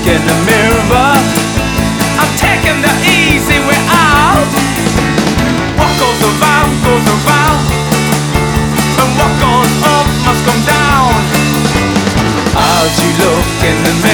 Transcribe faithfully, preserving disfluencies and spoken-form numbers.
in the mirror, I'm taking the easy way out. What goes around goes around, and what goes up must come down. As you look in the mirror,